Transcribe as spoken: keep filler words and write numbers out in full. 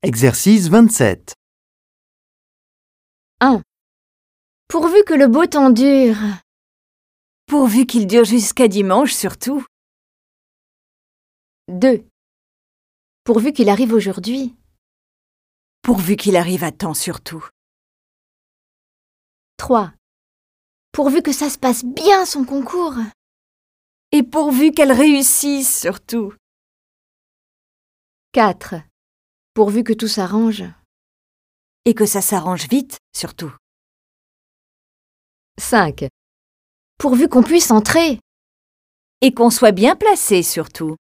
Exercice vingt-sept. un. Pourvu que le beau temps dure. Pourvu qu'il dure jusqu'à dimanche surtout. deux. Pourvu qu'il arrive aujourd'hui. Pourvu qu'il arrive à temps surtout. trois. Pourvu que ça se passe bien son concours. Et pourvu qu'elle réussisse surtout. quatre. Pourvu que tout s'arrange. Et que ça s'arrange vite surtout. cinq. Pourvu qu'on puisse entrer. Et qu'on soit bien placé surtout.